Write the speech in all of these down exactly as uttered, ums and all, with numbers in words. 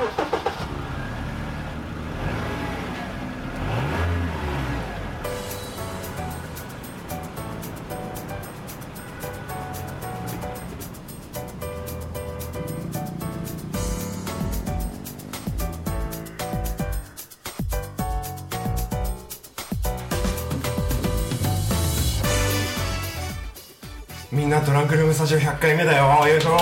みんなトランクルームスタジオひゃっかいめだよ。よいしょー。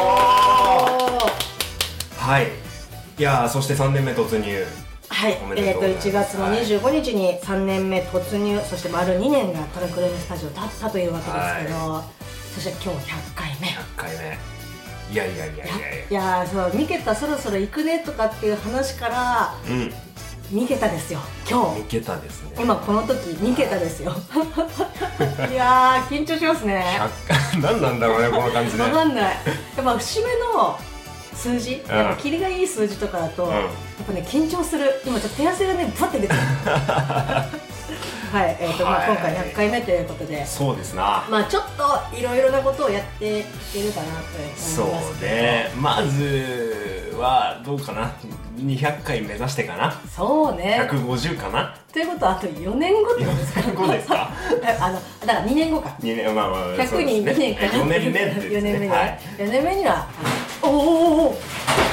はい。いやー、そしてさんねんめ突入。 はい。えっといちがつのにじゅうごにちにさんねんめ突入、そして丸にねんがトランクルームスタジオ経ったというわけですけど、はい、そして今日ひゃっかいめ。 ひゃっかいめ。いやいやいやいやいや。 いやー、そう、ミケタそろそろ行くねとかっていう話から、うん。ミケタですよ、今日。 ミケタですね。 今この時、ミケタですよ。いやー、緊張しますね。 ひゃっかい、何なんだろうね、この感じで。 わかんない。やっぱ節目の数字、うん、やっぱキリがいい数字とかだと、うん、やっぱね、緊張する。今ちょっと手汗がね、バッて出てる。はい、えーとまあ、今回ひゃっかいめということで、 そうですな。 まあちょっといろいろなことをやっていけるかなと思いますけど。 そうね。まずはどうかな。にひゃっかい目指してかな。 そうね。 ひゃくごじゅうかな。 ということはあとよねんごってことですか。 よねんごですか。 あのだからにねんごか。 にねん、まあまあ。 ひゃくににねんかな。 よねんめですね。 よねんめには。よねんめには。おおお。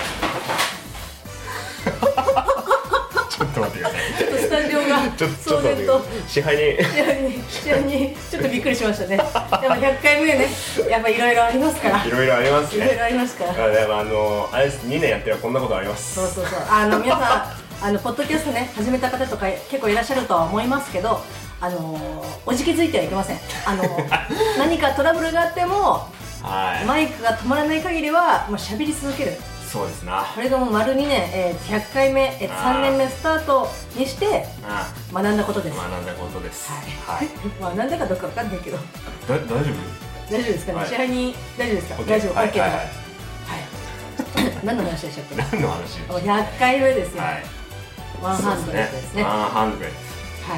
ちょっと待ってください。 ちょっとスタジオが騒然と支配人支配人支配人ちょっとびっくりしましたね。でもひゃっかいめね、やっぱいろいろありますから。 いろいろありますね。 いろいろありますから。 でもあのあれです、にねんやってるこんなことあります。 そうそうそう。あの皆さんあのポッドキャストね始めた方とか結構いらっしゃるとは思いますけど、あのおじけづいてはいけません。あの何かトラブルがあっても、はい、マイクが止まらない限りはもう喋り続ける。 そうですな。 これがもう丸にねん、えー、ひゃっかいめ、えー、さんねんめスタートにして学んだことです。 学んだことです。 はい。学んだかどうかわかんないけど。だ大丈夫？ 大丈夫ですかね。支配人大丈夫ですか？大丈夫。オッケー。はい。何の話でしたっけ？ 何の話？ ひゃっかいめですよ。ワンハンドレッドですね。 ワンハンドレッド。 はい。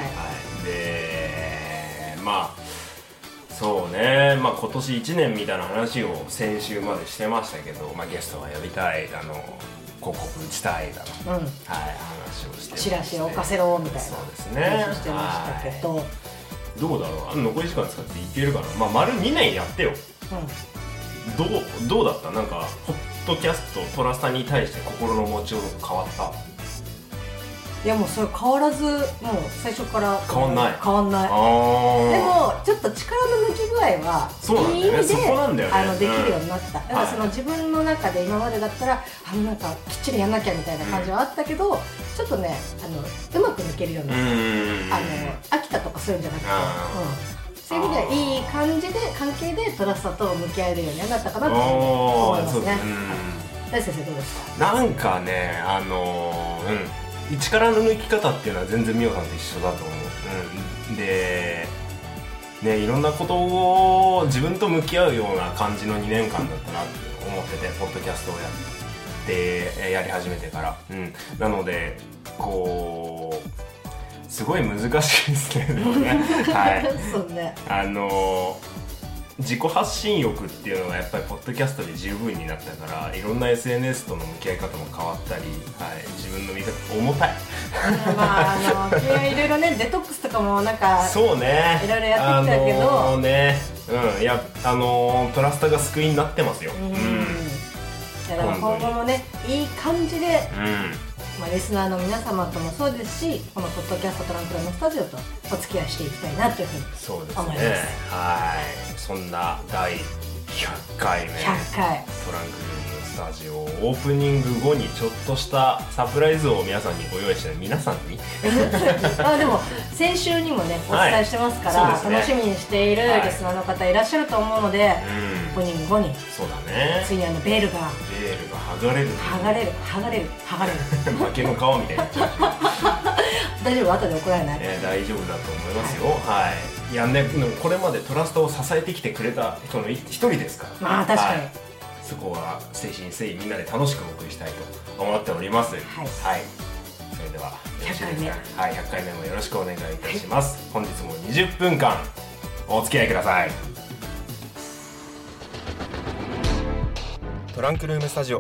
で、まあ。そうね、まあ、今年いちねんみたいな話を先週までしてましたけど、まあ、ゲストが呼びたいだの広告打ちたいだの、うん、はい、話をしてまして、 チラシを置かせろみたいなそうですね話をしてましたけど、 どうだろう、あの残り時間使っていけるかな。まあ丸にねんやってよ、うん、どうどうだった？なんかポッドキャストトラスタに対して心の持ちよう変わった？ いやもうそれ変わらず、もう最初から変わんない変わんない。でもちょっと力の抜き具合はいい意味で、ね、あのできるようになった、うん、だからその自分の中で今までだったらあのなんかきっちりやんなきゃみたいな感じはあったけど、うん、ちょっとねあのうまく抜けるようになった。あの飽きたとかそういうんじゃなくて、うん、そういう意味ではいい感じで関係でトラスタと向き合えるようになったかなと思いますね。大先生どうですか？ なんかね、あのー、うん力の抜き方っていうのは全然ミオさんと一緒だと思う、うん、で、ね、いろんなことを自分と向き合うような感じのにねんかんだったなって思ってて、ポッドキャストをやってやり始めてから、うん、なのでこうすごい難しいですね。はい、 そうね、 あのー自己発信欲っていうのがやっぱりポッドキャストで十分になったから、いろんな エスエヌエス との向き合い方も変わったり、はい、自分の見方重たい。 まああのいろいろねデトックスとかもなんかそうねいろいろやってきたけど、 あのー、ね、うん、いやあのー、トラスタが救いになってますよ。うん。うん、 だから今後もねいい感じで。うんまあ、リスナーの皆様ともそうですし、このポッドキャストトランクルームスタジオとお付き合いしていきたいなというふうに思います。そうですね。 はい。そんなだいひゃっかいめひゃっかいトランクルームスタジオオープニング後にちょっとしたサプライズを皆さんにご用意して皆さんにあでも先週にもねお伝えしてますから、はいね、楽しみにしているリスナーの方いらっしゃると思うので、はい、オープニング後にそうだねついにあのベールがベールが剥がれる剥がれる剥がれる剥がれる化けの皮みたいになっちゃう大丈夫？後で怒られない？ えー、大丈夫だと思いますよ。はい、はい、いやね、これまでトラストを支えてきてくれた人の一人ですから、 まあ確かに、はい、 そこは誠心誠意みんなで楽しくお送りしたいと思っております。はい、はい、それではひゃっかいめ、 はい、ひゃっかいめもよろしくお願いいたします。はい、本日もにじゅっぷんかんお付き合いください。トランクルームスタジオ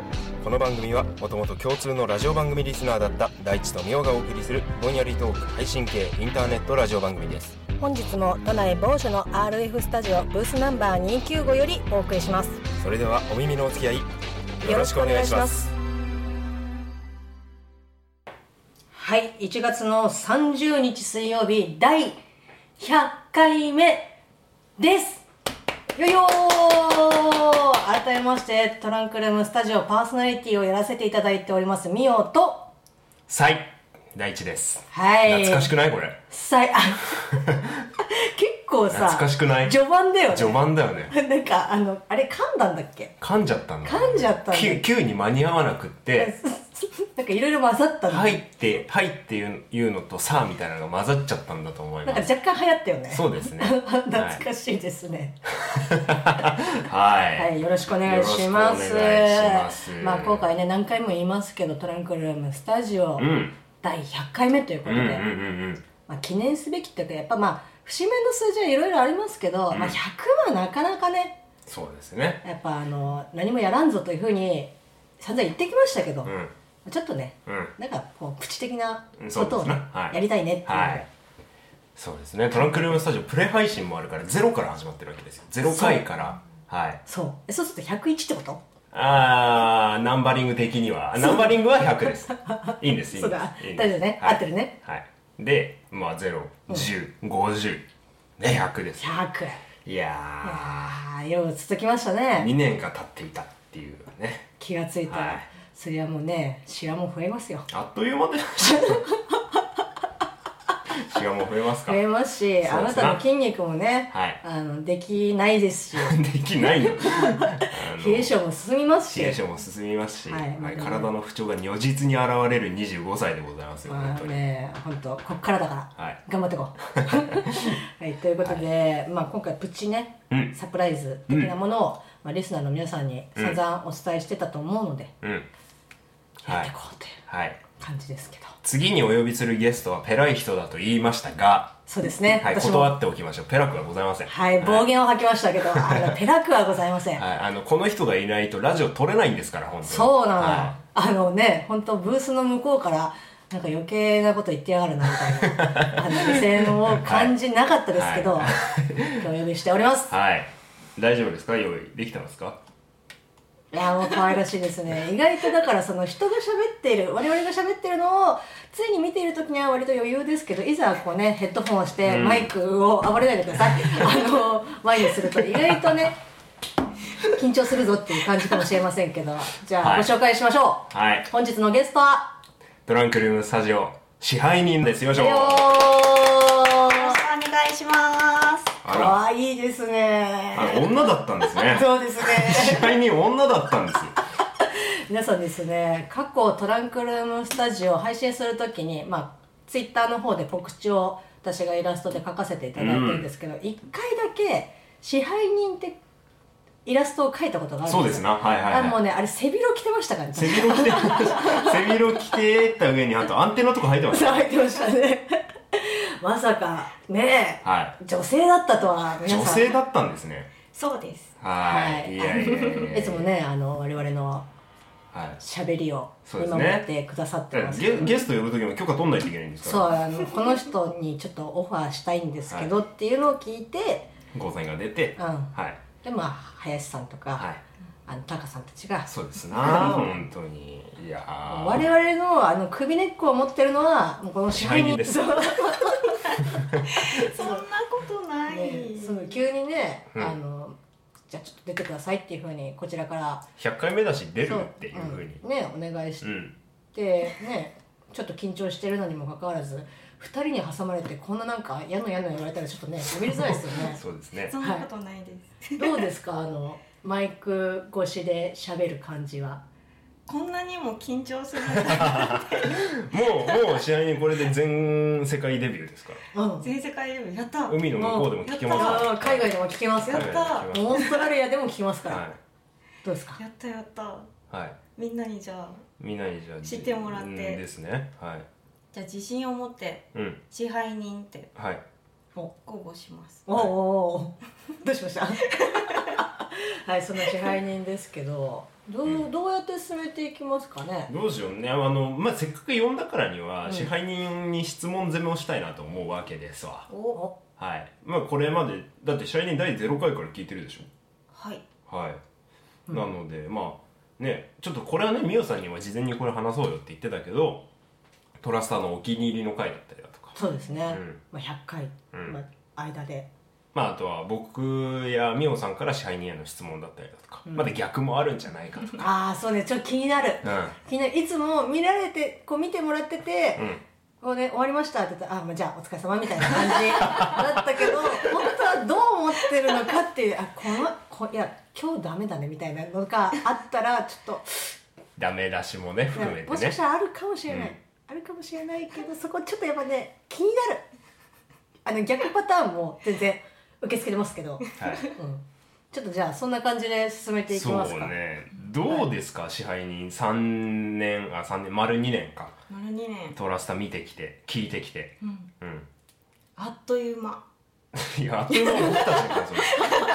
この番組はもともと共通のラジオ番組リスナーだった大地とみおがお送りするぼんやりトーク配信系インターネットラジオ番組です。 本日も都内某所の アールエフ スタジオブースナンバーにひゃくきゅうじゅうごよりお送りします。 それではお耳のお付き合いよろしくお願いします。 はい、いちがつのさんじゅうにち水曜日だいひゃっかいめです。よいよー。改めましてトランクルームスタジオパーソナリティをやらせていただいておりますみおとさい大地です。 はい、 懐かしくないこれ。 さいあ結構さ懐かしくない？ 序盤だよね。 序盤だよね。 なんかあのあれ噛んだんだっけ？ 噛んじゃったんだ。 噛んじゃったんだ。 Q に間に合わなくってなんかいろいろ混ざったんだ。 はいってはいっていういうのとさあみたいなのが混ざっちゃったんだと思います。 なんか若干流行ったよね。 そうですね。 懐かしいですね。 はい、 はい、よろしくお願いします。 よろしくお願いします。 まあ今回ね何回も言いますけどトランクルームスタジオ、うん、だいひゃっかいめということで、うんうんうんうんまあ、記念すべきっていうかやっぱまあ節目の数字はいろいろありますけど、うんまあ、ひゃくはなかなかね。 そうですね。 やっぱあの何もやらんぞというふうに散々言ってきましたけど、うんちょっとね、うん、なんかこうプチ的なことを、ねはい、やりたいねっていう、はい、 そうですね。トランクルームスタジオプレ配信もあるからゼロから始まってるわけですよ。ゼロかいからはいそうそうするとひゃくいちってこと？ あーナンバリング的にはナンバリングはひゃくですいいんですいいんです。そうだ大丈夫ね、はい、合ってるね。 はいでまあゼロ、じゅう、ごじゅうねひゃくです。 ひゃくいやーよう続きましたね。 にねんが経っていたっていうね。 気がついたら、はいそれはもうね、シワも増えますよ。 あっという間でシワも増えますか。 増えますし、あなたの筋肉もね、はい、あのできないですしできないの冷え性も進みますし冷え性も進みますし、はいはい、体の不調が如実に現れるにじゅうごさいでございますよ。 まあね、本当こっからだから、はい、頑張っていこうはい、ということで、はいまあ、今回プチね、うん、サプライズ的なものを、うんまあ、リスナーの皆さんに散々お伝えしてたと思うので、うん、やっていこうという感じですけど、はい、 次にお呼びするゲストはペライ人だと言いましたがそうですね、 はい、断っておきましょう。ペラクはございません。 はい、暴言を吐きましたけど、はい、あのペラクはございません、 はい、あのこの人がいないとラジオ撮れないんですから本当に。 そうなの、はい、あのね本当ブースの向こうからなんか余計なこと言ってやがるなみたいなあの目線を感じなかったですけど、はい、今日お呼びしております。 はい大丈夫ですか？用意できてますか？ いやもう可愛らしいですね。意外とだからその人が喋っている我々が喋ってるのをついに見ている時には割と余裕ですけど、いざこうねヘッドホンをしてマイクを暴れないでください、うん、あの前にすると意外とね緊張するぞっていう感じかもしれませんけど、じゃあ、はい、ご紹介しましょう、はい、本日のゲストはトランクルームスタジオ支配人です。よいしょ。 よろしくお願いします。 かわいいですね。 あ女だったんですね。 そうですね。 支配人女だったんですよ。 皆さんですね、過去トランクルームスタジオを配信するときに、まあ、ツイッターの方で告知を私がイラストで描かせていただいてるんですけど、うん、いっかいだけ支配人ってイラストを描いたことがあるんですよ。 そうですな、はいはい、はい、 あもうね、あれ背広着てましたからね。 背広着て背広着てた上にあとアンテナとか入ってました。 入ってましたね。まさかね、はい、女性だったとは皆さん。 女性だったんですね。 そうです。 はい。いやいやいやいつもね、あの我々の喋りを見守ってくださってます、ね。 ゲ, ゲスト呼ぶときも許可取んないといけないんですから。 そう、あのこの人にちょっとオファーしたいんですけど、はい、っていうのを聞いて、 ゴーサインが出て、 うん、はい。でまあ林さんとか、はい、あのタカさんたちが。 そうですな、本当に。いや我々のあの首根っこを持ってるのはもうこの支配人です。 そんなことない、 ね、その急にね、うん、あのじゃあちょっと出てくださいっていうふうにこちらからひゃっかいめだし出るっていうふうに、 うん、ねお願いして、うん、ねちょっと緊張してるのにもかかわらずふたりに挟まれてこんななんかやのやの言われたらちょっとね喋りづらいですよね。 そうですね。 そんなことないです、 はい、どうですかあのマイク越しで喋る感じは。 こんなにも緊張するんだもうもう試合にこれで全世界デビューですから、 うん、全世界デビューやった。 海の向こうでも聞けますから、 海外でも聞けます。 やったオーストラリアでも聞けますから、はい、どうですか。 やったやった、 はい、 みんなにじゃあみんなにじゃあ知ってもらってですね、はい、 じゃあ自信を持って支配人ってはい公募します。 おおどうしましたはい、その支配人ですけどどう、うん、どうやって進めていきますかね。 どうしようね。あの、まあ、せっかく呼んだからには、うん、支配人に質問攻めをしたいなと思うわけですわ。 おはい。まあ、これまでだって支配人だいゼロかいから聞いてるでしょ。 はいはい、うん、なのでまあね、ちょっとこれはね、みおさんには事前にこれ話そうよって言ってたけど、トラスターのお気に入りの回だったりだとか、 そうですね、うん、まあ、ひゃっかい、うんまあ、間で、 まあ、あとは僕やみおさんから支配人への質問だったりだとか、うん、まだ逆もあるんじゃないかとかああそうね、ちょっと気になる、うん、気になる。いつも見られてこう見てもらってて、うんこうね、終わりましたって言ったら、あ、まあ、じゃあお疲れ様みたいな感じだったけど本当はどう思ってるのかっていう、あ、このこいや今日ダメだねみたいなのがあったらちょっとダメ出しもね含めてね、 もしかしたらあるかもしれない、うん、あるかもしれないけど、そこちょっとやっぱね気になる。あの逆パターンも全然受け付けてますけど、はい、うん、ちょっとじゃあそんな感じで進めていきますか。 そうね、どうですか、はい、支配人さんねん、あ、さんねん、丸にねんか、 丸にねんトラスタ見てきて聞いてきて、うん、うん、 あっという間いや、あっという間僕たちの感想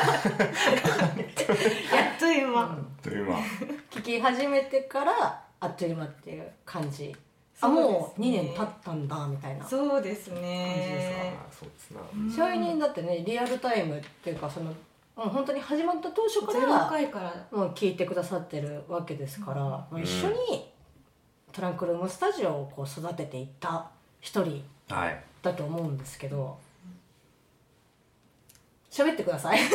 あっという間、 あっという間聞き始めてからあっという間っていう感じ。あ、もうにねん経ったんだみたいな。 そうですね。 そうですな。 支配人だってね、リアルタイムっていうか、そのもう本当に始まった当初からゼロかいからもう聞いてくださってるわけですから、うん、一緒にトランクルームスタジオをこう育てていった一人だと思うんですけど、喋ってください。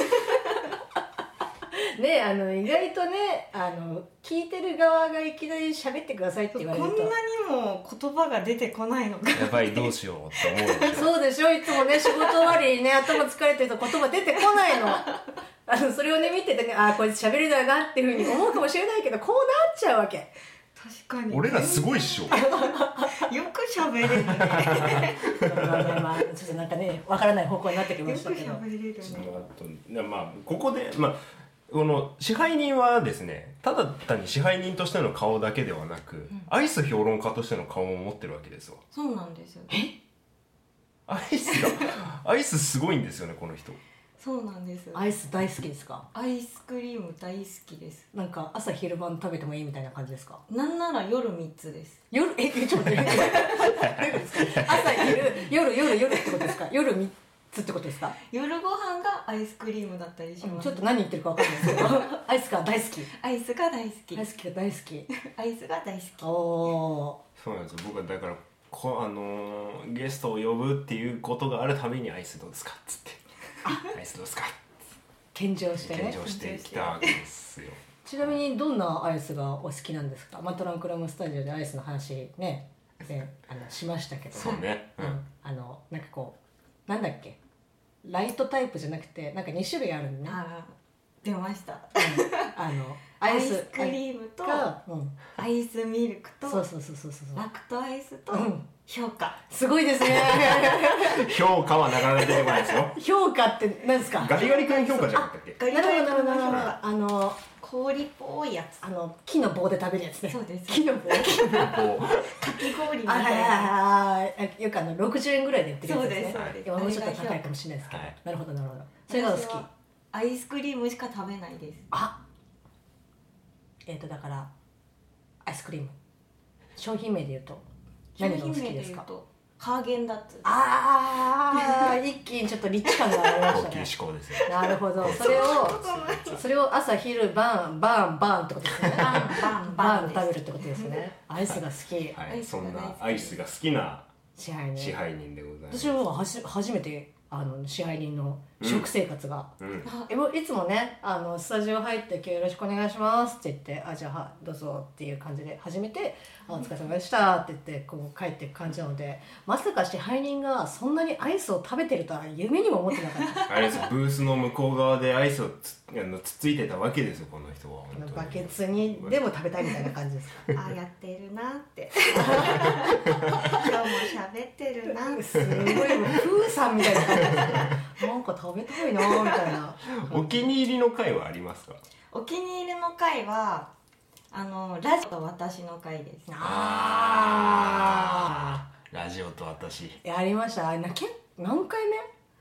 ね、あの意外とね、あの聞いてる側がいきなり喋ってくださいって言われると、 こんなにも言葉が出てこないのか、 やばいどうしようって思うでしょ。 そうでしょ、いつもね仕事終わりにね頭疲れてると言葉出てこないの。あのそれをね見ててね、ああこいつ喋るだなっていうふうに思うかもしれないけど、こうなっちゃうわけ。 確かに俺らすごいっしょ。よく喋れるね。 まあまあちょっとなんかねわからない方向になってきましたけど、 よく喋れるね。 まあここでまあこの支配人はですね、ただ単に支配人としての顔だけではなく、うん、アイス評論家としての顔も持ってるわけですわ。 そうなんですよ。 え？ アイスがアイスすごいんですよね、この人。 そうなんです。 アイス大好きですか？ アイスクリーム大好きです。 なんか朝昼晩食べてもいいみたいな感じですか？ なんなら夜みっつです。 夜えちょっと待って朝昼夜夜夜ってことですか？夜みっつってことですか？ 夜ご飯がアイスクリームだったりします。 ちょっと何言ってるか分かんないですけどアイスが大好き。 アイスが大好き。 アイスが大好き。 アイスが大好き。 おお。 そうなんですよ。僕はだからこあのー、ゲストを呼ぶっていうことがあるたびにアイスどうですかっつってアイスどうですか献上してね。 献上してきたわけですよ。 ちなみにどんなアイスがお好きなんですか？まあ、トランクルームスタジオでアイスの話ね、ねあのしましたけど。 そうね。 うん。うん、あのなんかこうなんだっけ、ライトタイプじゃなくてなんかに種類あるんね。 あ出ました。うん、 あのアイスクリームと、うん、アイスミルクと、 そうそうそうそうそうラクトアイスと、うん、評価。 すごいですね。 評価はなかなか出てこないですよ。 評価って何ですか？ ガリガリ君評価じゃなかったっけ？ ガリガリ君の評価。あの氷っぽいやつ。 あの木の棒で食べるやつね。 そうです。 木の棒。木の棒。かき氷みたいな。 ああ、よくあのろくじゅうえんぐらいで売ってるやつですね。 そうですそうです。 今もうちょっと高いかもしれないですけど。なるほどなるほど。それがお好き。 アイスクリームしか食べないです。 あ。えっとだからアイスクリーム。商品名で言うと何がお好きですか？ ハーゲンダッツ。 ああ、一気にちょっとリッチ感がありましたね。 高級志向ですよ。 なるほど。それをそれを朝昼晩バンバンってことですね。 バンバンバン食べるってことですね。アイスが好き。 はい、そんなアイスが好きな支配人。 支配人でございます。 私ははじ初めてあの支配人の食生活が、うんうん、えいつもねあのスタジオ入って今日よろしくお願いしますって言ってあじゃあどうぞっていう感じで始めてあお疲れ様でしたって言ってこう帰っていく感じなので、まさか支配人がそんなにアイスを食べてるとは夢にも思ってなかったあれですブースの向こう側でアイスを つ, あのつっついてたわけですよこの人は。 バケツにでも食べたいみたいな感じですあやってるなって今日も喋ってるなすごいもうプーさんみたいな感じですなんか食べたいなみたいなお気に入りの回はありますか？ お気に入りの回はあのラジオと私の回です。 ああラジオと私やりました。あれなけ何回目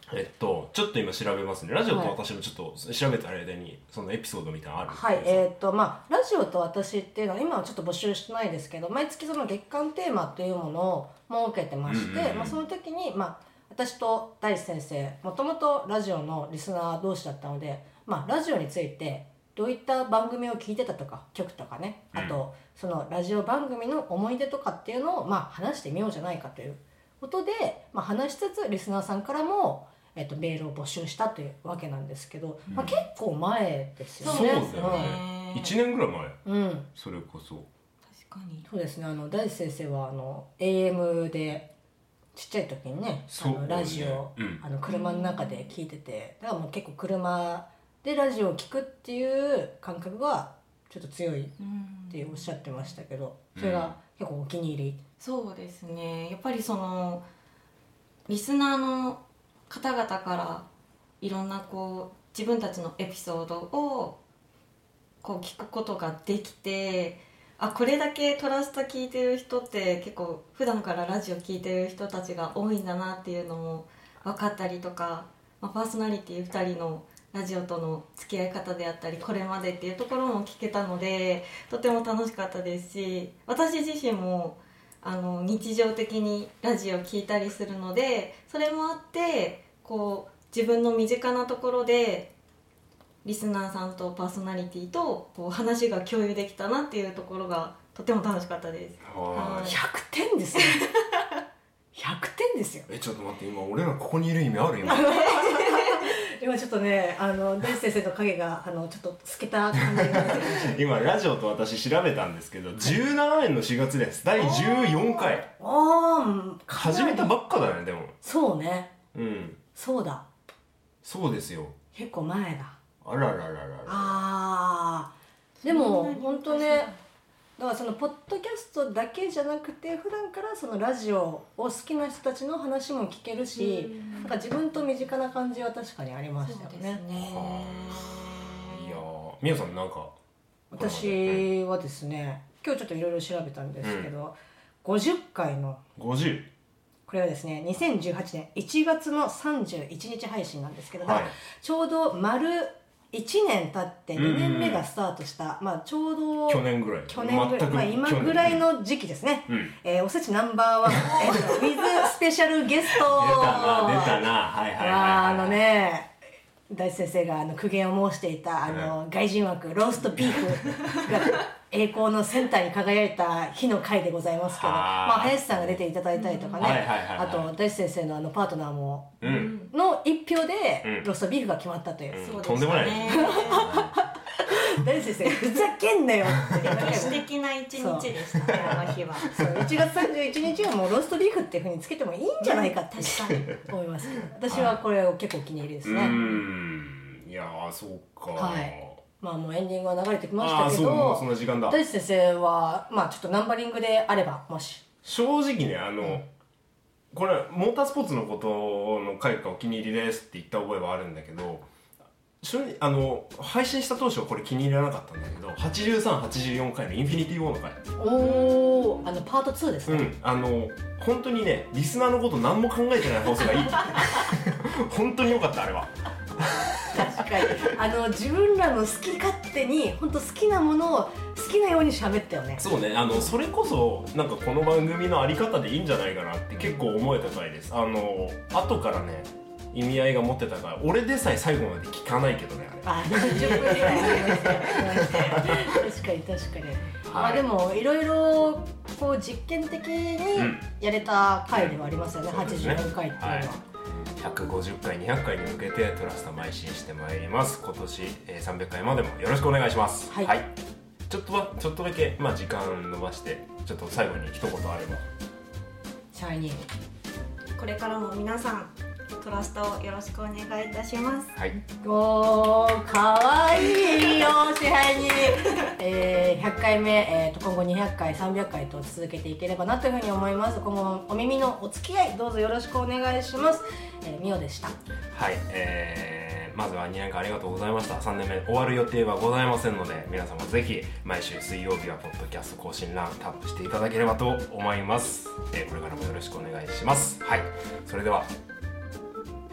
えっとちょっと今調べますね。ラジオと私もちょっと調べた間にそのエピソードみたいなのある？ はい、えー、っとまあラジオと私っていうのは今はちょっと募集してないですけど、毎月その月間テーマというものを設けてまして、うんうんうん、まあ、その時に、まあ、私と大地先生もともとラジオのリスナー同士だったので、まあ、ラジオについてどういった番組を聞いてたとか曲とかね、あとそのラジオ番組の思い出とかっていうのをまあ話してみようじゃないかということで、まあ、話しつつリスナーさんからもえっと、メールを募集したというわけなんですけど、うん、まあ、結構前ですよね。 そうだよね、うん、いちねんぐらい前、うん、それこそ確かにそうですね。あの大地先生はあの エーエム でちっちゃい時にね、あのラジオ、うん、あの車の中で聞いてて、だからもう結構車でラジオを聞くっていう感覚がちょっと強いっておっしゃってましたけど、それが結構お気に入り。 そうですね、やっぱりそのリスナーの方々からいろんなこう自分たちのエピソードをこう聞くことができて、あ、これだけトラスタ聞いてる人って結構普段からラジオ聞いてる人たちが多いんだなっていうのも分かったりとか、まあ、パーソナリティふたりのラジオとの付き合い方であったりこれまでっていうところも聞けたのでとても楽しかったですし、私自身もあの日常的にラジオ聞いたりするので、それもあってこう自分の身近なところでリスナーさんとパーソナリティとこう話が共有できたなっていうところがとても楽しかったです。 はい、ひゃくてんですねひゃくてんですよ。 え、ちょっと待って、今俺らここにいる意味ある？今今ちょっとね、あの大地先生の影があのちょっと透けた感じが今ラジオと私調べたんですけど、じゅうななねんのしがつです。だいじゅうよんかい。 ああ、 始めたばっかだね。でもそうね、 うん、 そうだ、 そうですよ、 結構前だ。 あららららら。 あー、でも本当ね、だからそのポッドキャストだけじゃなくて普段からそのラジオを好きな人たちの話も聞けるし、なんか自分と身近な感じは確かにありましたよね。そうですね。 いやー、みよさんなんか。 私はですね、今日ちょっといろいろ調べたんですけど、うん、ごじゅっかいのごじゅう、 これはですねにせんじゅうはちねんいちがつのさんじゅういちにち配信なんですけど、はい、ちょうど丸いちねん経ってにねんめがスタートした、まあ、ちょうど去年ぐらい去年ぐらい、まあ、今ぐらいの時期ですね、うん、えー、おせちナンバーワン、えー、ウィズスペシャルゲスト出たな出たな、はいはいはい、はい、 あのね、大地先生があの苦言を申していたあの、うん、外人枠ローストビーフが栄光のセンターに輝いた日の回でございますけど、まあ、林さんが出ていただいたりとかね、あと大地先生のあのパートナーも、うん、の一票でローストビーフが決まったという、 うん、とんでもない大地先生ふざけんなよって歴史的な一日でしたね、あの日は。 そういちがつさんじゅういちにちはもうローストビーフっていうふうにつけてもいいんじゃないかって思いますけど、私はこれを結構お気に入りですね。 うーん、いやー、そうか、 はい、まあもうエンディングは流れてきましたけど、 その時間だ。 大地先生はまあちょっとナンバリングであれば、もし正直ね、あの、うん、これモータースポーツのことの回がお気に入りですって言った覚えはあるんだけど、あの配信した当初はこれ気に入らなかったんだけど、はちじゅうさん、はちじゅうよんかいのインフィニティウォーの回、 おー、あのパートツーですね。 うん、あの本当にね、リスナーのこと何も考えてない放送がいい本当に良かった、あれは。 確かにあの自分らの好き勝手に本当好きなものを好きなように喋ったよね。 そうね、あのそれこそなんかこの番組のあり方でいいんじゃないかなって結構思えた回です。あの後からね意味合いが持ってたから、俺でさえ最後まで聞かないけどね、あれ。 あ、じゅっぷんぐらいありましたよ確かに確かに、はい、まあでもいろいろこう実験的にやれた回ではありますよね、うん、はちじゅうよんかいっていうのは、はい、 ひゃくごじゅっかい、にひゃっかいに向けてトラスタ邁進してまいります。今年、えー、さんびゃっかいまでもよろしくお願いします。はい、はい、ちょっとはちょっとだけ、まあ、時間伸ばしてちょっと最後に一言あれば。 シャイニー、 これからも皆さんトラスタをよろしくお願いいたします。 はい。 おー、かわいいよ支配人、えー、ひゃっかいめ、えー、と今後にひゃっかい、さんびゃっかいと続けていければなというふうに思います。今後もお耳のお付き合いどうぞよろしくお願いします。えー、みおでした。 はい、えー、まずはにねんかんありがとうございました。さんねんめ終わる予定はございませんので、皆様ぜひ毎週水曜日はポッドキャスト更新欄タップしていただければと思います。えー、これからもよろしくお願いします。はい、それではひゃっ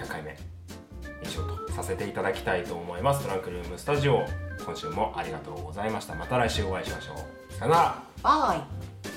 っかいめ以上とさせていただきたいと思います。トランクルームスタジオ、今週もありがとうございました。また来週お会いしましょう。さよなら。 バイ。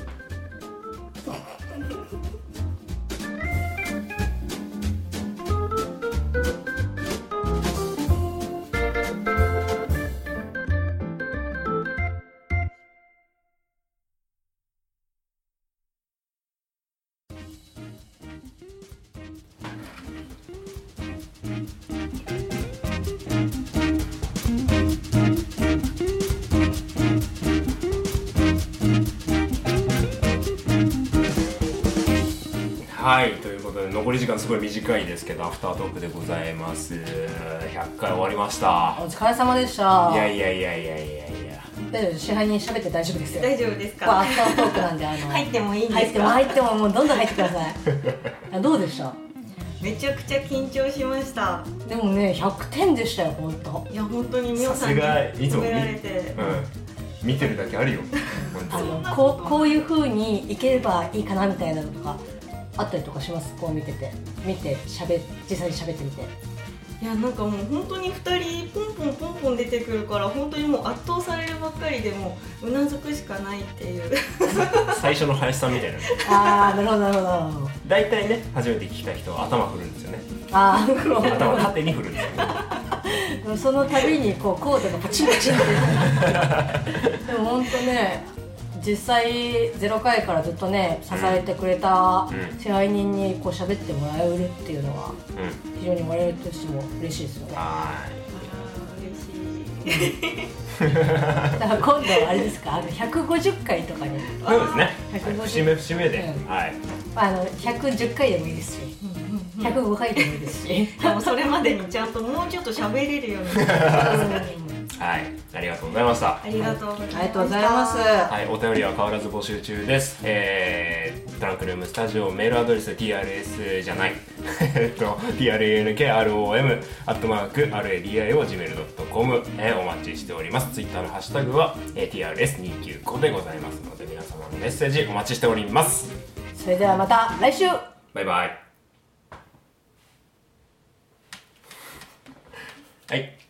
はい、ということで残り時間すごい短いですけどアフタートークでございます。ひゃっかい終わりました。 お疲れ様でした。 いやいやいやいやいやいや、 大丈夫、支配人喋って大丈夫ですよ。 大丈夫ですか。 アフタートークなんであの入ってもいいんですか。 入っても入ってももうどんどん入ってください。どうでした？ めちゃくちゃ緊張しました。 でもねひゃくてんでしたよ本当。 いや本当にみおさんに褒められて、 うん、見てるだけあるよ。 あのこうこういう風にいければいいかなみたいなのとかあったりとかします？こう見てて見てしゃべ実際に喋ってみて。 いやなんかもう本当にふたりポンポンポンポン出てくるから本当にもう圧倒されるばっかりでもうなずくしかないっていう最初の林さんみたいな。 ああなるほどなるほどなるほど。 大体ね初めて聞いた人は頭振るんですよね。 ああ頭縦に振るんですよね。 その度にこうコードがパチンパチンってでも本当ね実際ゼロかいからずっとね支えてくれた支配人にこう喋ってもらえるっていうのは非常に我々としても嬉しいですよね。 はーい、嬉しい。 だから今度はあれですか、あのひゃくごじゅっかいとかにそうですね、節目節目で、 うん、 はい、 あのひゃくじゅっかいでもいいですし、ひゃくごかいでもいいですし、 でもそれまでにちゃんともうちょっと喋れるようにはい、ありがとうございました。 ありがとうございました。 ありがとうございます。 はい、お便りは変わらず募集中です。えー、トランクルームスタジオメールアドレス ティーアールエス じゃないえっと ティーアールエーエヌケーアールオーエム アットマーク アールエーディーアイオー ジーメールドットコム えー、お待ちしております。ツイッターのハッシュタグは、えー、ティーアールエスにじゅうきゅう 個でございますので皆様のメッセージお待ちしております。 それではまた来週。 バイバイ。はい。